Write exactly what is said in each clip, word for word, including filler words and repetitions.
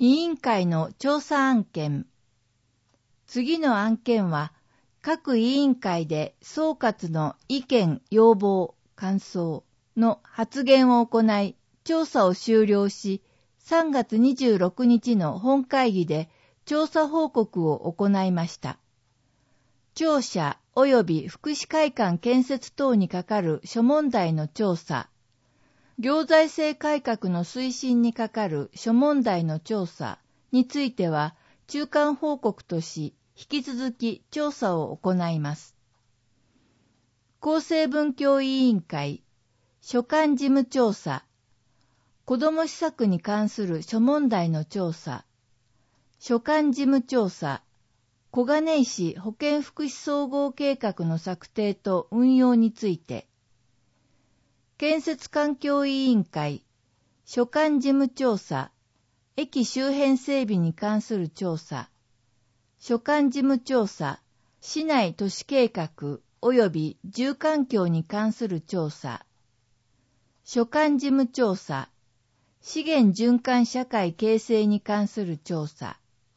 委員会の調査案件。次の案件は、各委員会で総括の意見、要望、感想の発言を行い、調査を終了し、さんがつにじゅうろくにちの本会議で調査報告を行いました。庁舎及び福祉会館建設等にかかる諸問題の調査、行財政改革の推進にかかる諸問題の調査については、中間報告とし、引き続き調査を行います。厚生文教委員会、所管事務調査、子ども施策に関する諸問題の調査、所管事務調査、小金井市保健福祉総合計画の策定と運用について、建設環境委員会、所管事務調査、駅周辺整備に関する調査、所管事務調査、市内都市計画及び住環境に関する調査、所管事務調査、資源循環社会形成に関する調査、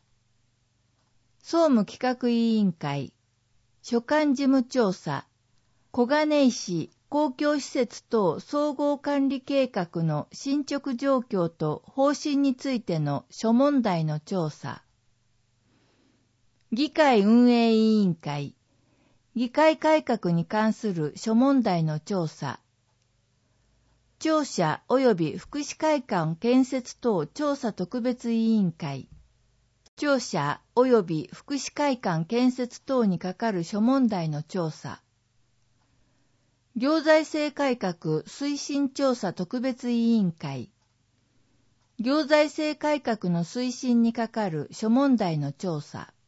総務企画委員会、所管事務調査、小金井市公共施設等総合管理計画の進捗状況と方針についての諸問題の調査、議会運営委員会、議会改革に関する諸問題の調査、庁舎及び福祉会館建設等調査特別委員会、庁舎及び福祉会館建設等にかかる諸問題の調査、行財政改革推進調査特別委員会、行財政改革の推進にかかる諸問題の調査、